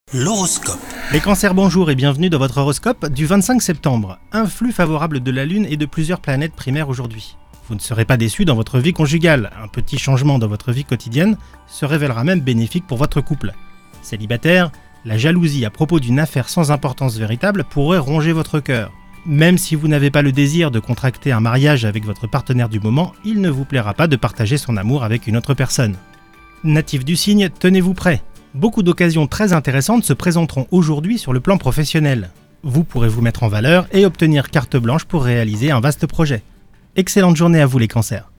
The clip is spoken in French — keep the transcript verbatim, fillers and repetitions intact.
L'horoscope. Les cancers, bonjour et bienvenue dans votre horoscope du vingt-cinq septembre. Un flux favorable de la Lune et de plusieurs planètes primaires aujourd'hui. Vous ne serez pas déçus dans votre vie conjugale. Un petit changement dans votre vie quotidienne se révélera même bénéfique pour votre couple. Célibataire, la jalousie à propos d'une affaire sans importance véritable pourrait ronger votre cœur. Même si vous n'avez pas le désir de contracter un mariage avec votre partenaire du moment, il ne vous plaira pas de partager son amour avec une autre personne. Natif du signe, tenez-vous prêt. Beaucoup d'occasions très intéressantes se présenteront aujourd'hui sur le plan professionnel. Vous pourrez vous mettre en valeur et obtenir carte blanche pour réaliser un vaste projet. Excellente journée à vous les cancers.